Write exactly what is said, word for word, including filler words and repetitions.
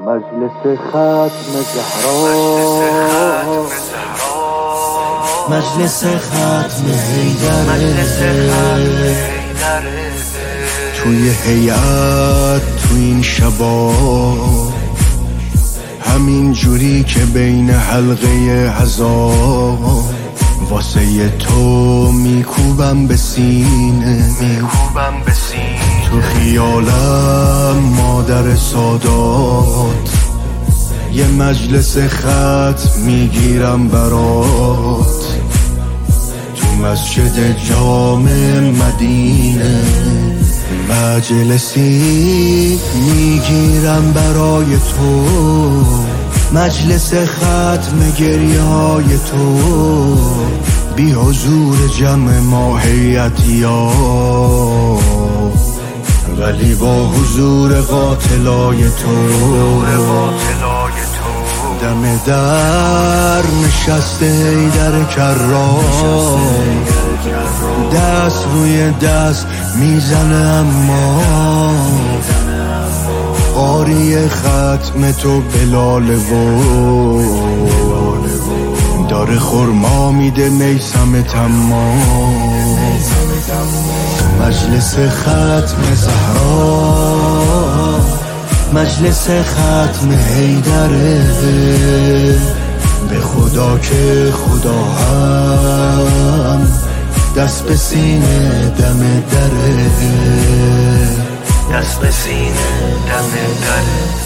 مجلس ختم زهرا، مجلس ختم حیدره، توی هیئت تو این شبا همین جوری که بین حلقه هزار واسه تو میکوبم به سینه، میکوبم به سینه تو خیالم مادر سادات، یه مجلس ختم میگیرم برات تو مسجد جامع مدینه، مجلسی میگیرم برای تو، مجلس ختم گریه های تو، بی حضور جمع ما هیئتیا ولی با حضور قاتلای تو، دم در نشسته حیدر کرار، دست روی دست میزنه اما قاری ختم تو بلاله و داره خورما میده میسم تمام، مجلس ختم زهرا، مجلس ختم حیدره، به خدا که خدا هم دست به سینه دم دره، دست به سینه دم دره.